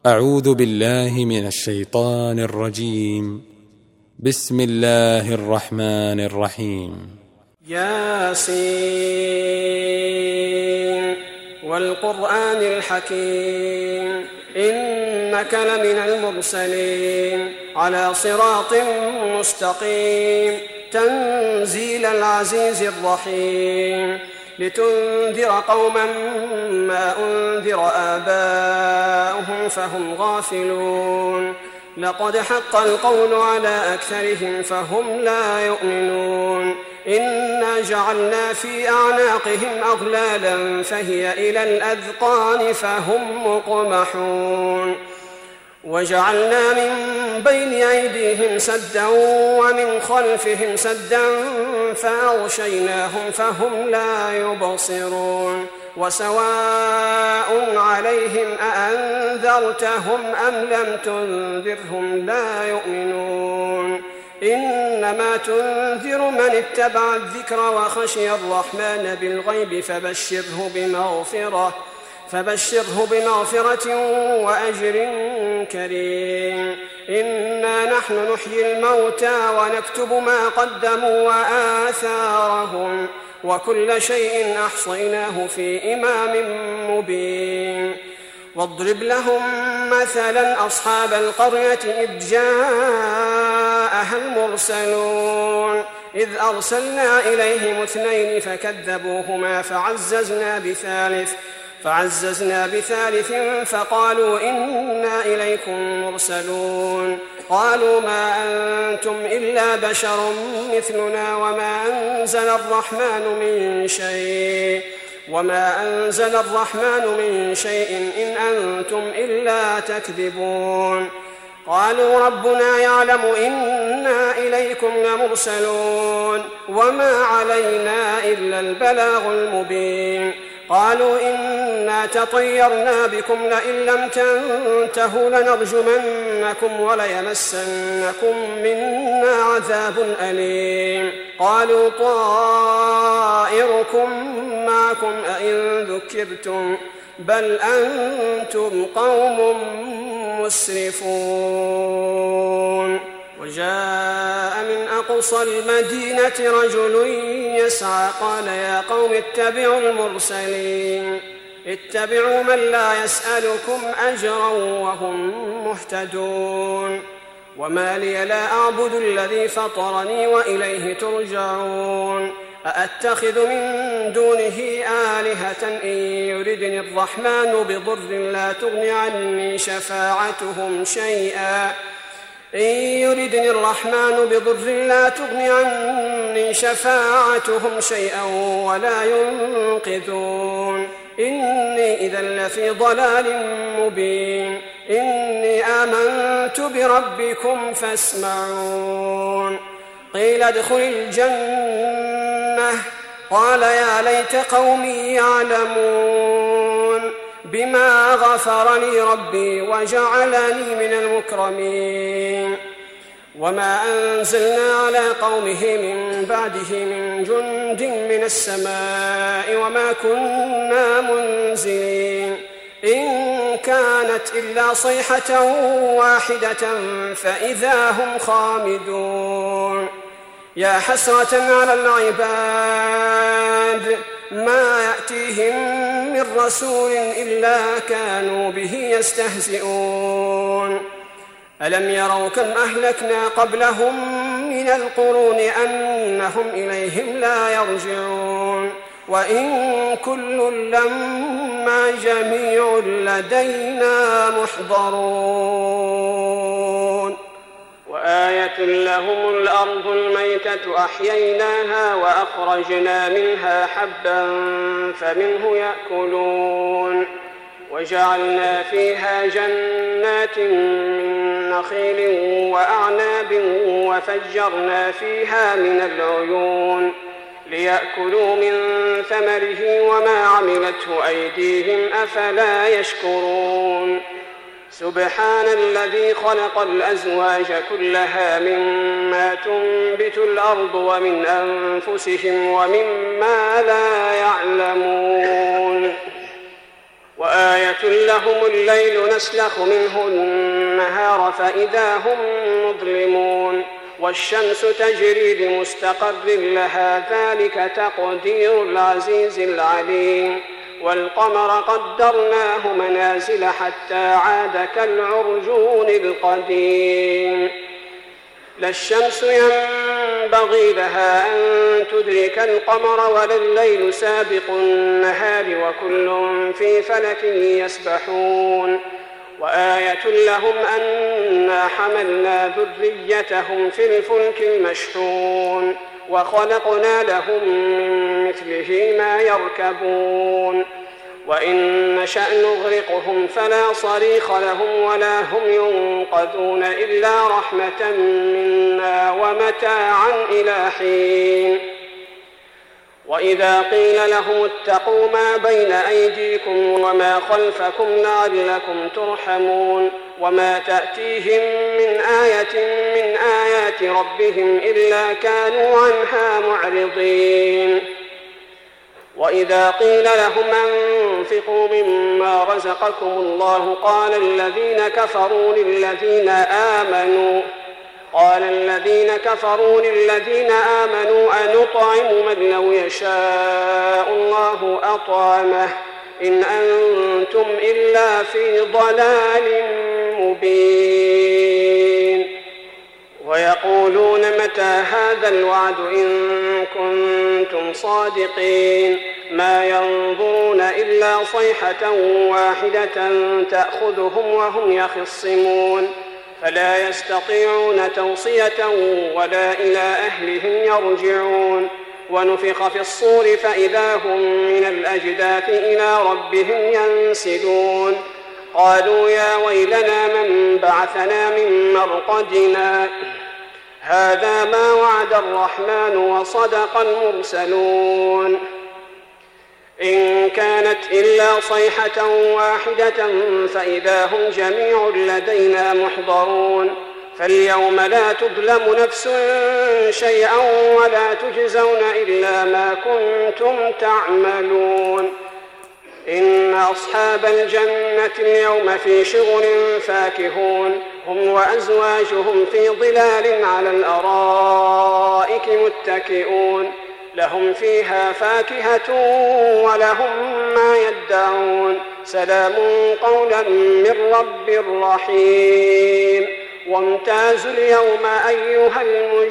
أعوذ بالله من الشيطان الرجيم. بسم الله الرحمن الرحيم. ياسين والقرآن الحكيم إنك لمن المرسلين على صراط مستقيم تنزيل العزيز الرحيم لتنذر قوما ما أنذر آباؤهم فهم غافلون لقد حق القول على أكثرهم فهم لا يؤمنون إنا جعلنا في أعناقهم أغلالا فهي إلى الأذقان فهم مقمحون وجعلنا من بين أيديهم سدا ومن خلفهم سدا فأغشيناهم فهم لا يبصرون وسواء عليهم أأنذرتهم أم لم تنذرهم لا يؤمنون إنما تنذر من اتبع الذكر وخشي الرحمن بالغيب فبشره بمغفرة وأجر كريم إنا نحن نحيي الموتى ونكتب ما قدموا وآثارهم وكل شيء أحصيناه في إمام مبين واضرب لهم مثلا أصحاب القرية إذ جاءها المرسلون إذ أرسلنا إليهم 2 فكذبوهما فعززنا بثالث فقالوا إنا إليكم مرسلون قالوا ما أنتم إلا بشر مثلنا وما أنزل الرحمن من شيء إن أنتم إلا تكذبون قالوا ربنا يعلم إنا إليكم لمرسلون وما علينا إلا البلاغ المبين قالوا إنا تطيرنا بكم لئن لم تنتهوا لنرجمنكم وليمسنكم منا عذاب أليم قالوا طائركم معكم أئن ذكرتم بل أنتم قوم مسرفون وجاء من أقصى المدينة رجل يسعى قال يا قوم اتبعوا المرسلين اتبعوا من لا يسألكم أجرا وهم مهتدون وما لي لا أعبد الذي فطرني وإليه ترجعون أأتخذ من دونه آلهة إن يردني الرحمن بضر لا تغن عني شفاعتهم شيئا ولا ينقذون إني إذا لفي ضلال مبين إني آمنت بربكم فاسمعون قيل ادخل الجنة قال يا ليت قومي يعلمون بما غفر لي ربي وجعلني من المكرمين وما أنزلنا على قومه من بعده من جند من السماء وما كنا منزلين إن كانت إلا صيحة واحدة فإذا هم خامدون يا حسرة على العباد ما يأتيهم من رسول إلا كانوا به يستهزئون ألم يروا كم أهلكنا قبلهم من القرون أنهم إليهم لا يرجعون وإن كل لما جميع لدينا محضرون وآية لهم الأرض الميتة أحييناها وأخرجنا منها حبا فمنه يأكلون وجعلنا فيها جنات من نخيل وأعناب وفجرنا فيها من العيون ليأكلوا من ثمره وما عملته أيديهم أفلا يشكرون سبحان الذي خلق الأزواج كلها مما تنبت الأرض ومن أنفسهم ومما لا يعلمون وآية لهم الليل نسلخ منه النهار فإذا هم مظلمون والشمس تجري لمستقر لها ذلك تقدير العزيز العليم والقمر قدرناه منازل حتى عاد كالعرجون القديم لا الشمس ينبغي لها أن تدرك القمر ولا الليل سابق النهار وكل في فلك يسبحون وآية لهم أنا حملنا ذريتهم في الفلك المشحون وخلقنا لهم من مثله ما يركبون وإن نشأ نغرقهم فلا صريخ لهم ولا هم ينقذون إلا رحمة منا ومتاعا إلى حين وإذا قيل لهم اتقوا ما بين أيديكم وما خلفكم لعلكم ترحمون وما تأتيهم من آية من آيات ربهم إلا كانوا عنها معرضين وإذا قيل لهم أنفقوا مما رزقكم الله قال الذين كفروا للذين آمنوا أنطعم من لو يشاء الله أطعمه إن أنتم إلا في ضلال مبين ويقولون متى هذا الوعد إن كنتم صادقين ما ينظرون إلا صيحة واحدة تأخذهم وهم يخصمون فلا يستطيعون توصية ولا إلى أهلهم يرجعون ونفخ في الصور فإذا هم من الأجداث إلى ربهم ينسلون قالوا يا ويلنا من بعثنا من مرقدنا هذا ما وعد الرحمن وصدق المرسلون إن كانت إلا صيحة واحدة فإذا هم جميع لدينا محضرون فاليوم لا تظلم نفس شيئا ولا تجزون إلا ما كنتم تعملون إن أصحاب الجنة اليوم في شغل فاكهون هم وأزواجهم في ظلال على الأرائك متكئون لهم فيها فاكهة ولهم ما يدعون سلام قولا من رب رحيم وامتازوا اليوم أيها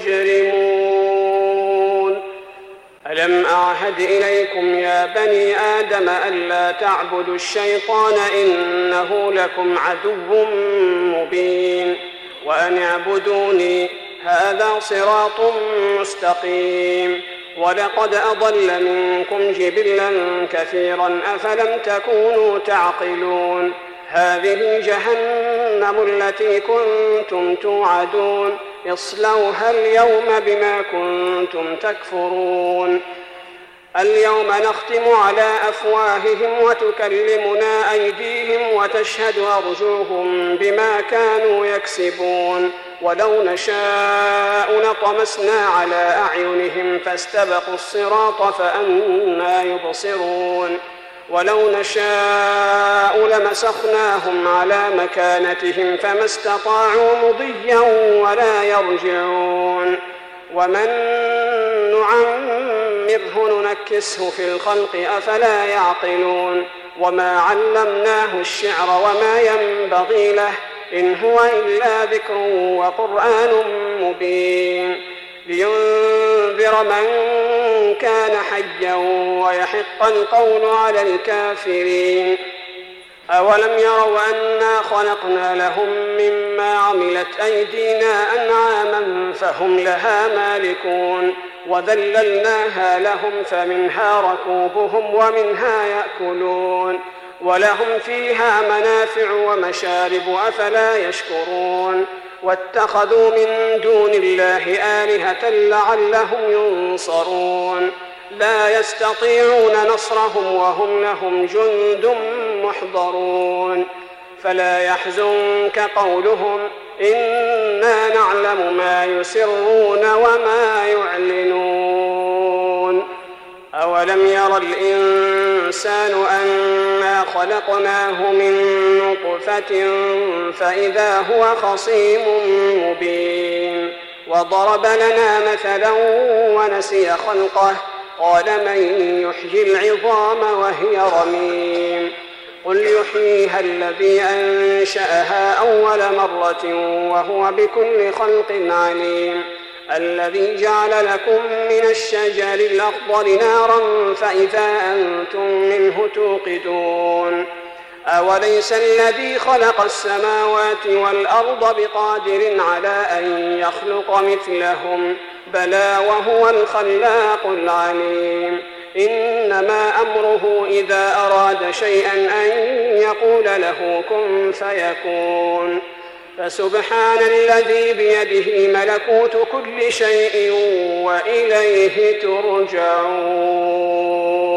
المجرمون ألم أعهد إليكم يا بني آدم ألا تعبدوا الشيطان إنه لكم عدو مبين وأن اعبدوني هذا صراط مستقيم ولقد أضل منكم جبلا كثيرا أفلم تكونوا تعقلون هذه جهنم التي كنتم توعدون اصلوها اليوم بما كنتم تكفرون اليوم نختم على أفواههم وتكلمنا أيديهم وتشهد أرجلهم بما كانوا يكسبون ولو نشاء لطمسنا على أعينهم فاستبقوا الصراط فأنى يبصرون ولو نشاء لمسخناهم على مكانتهم فما استطاعوا مضيا ولا يرجعون ومن نعمره ننكسه في الخلق أفلا يعقلون وما علمناه الشعر وما ينبغي له إن هو إلا ذكر وقرآن مبين لينذر من كان حيا ويحق القول على الكافرين أولم يروا أنا خلقنا لهم مما عملت أيدينا أنعاما فهم لها مالكون وذللناها لهم فمنها ركوبهم ومنها يأكلون ولهم فيها منافع ومشارب أفلا يشكرون واتخذوا من دون الله آلهة لعلهم ينصرون لا يستطيعون نصرهم وهم لهم جند محضرون فلا يحزنك قولهم إنا نعلم ما يسرون وما يعلنون أولم ير الإنسان أنا خلقناه من نطفة فإذا هو خصيم مبين وضرب لنا مثلا ونسي خلقه قال من يحيي العظام وهي رميم قل يحييها الذي أنشأها أول مرة وهو بكل خلق عليم الذي جعل لكم من الشجر الأخضر نارا فإذا أنتم منه توقدون أوليس الذي خلق السماوات والأرض بقادر على أن يخلق مثلهم بلى وهو الخلاق العليم إنما أمره إذا أراد شيئا أن يقول له كن فيكون فسبحان الذي بيده ملكوت كل شيء وإليه ترجعون.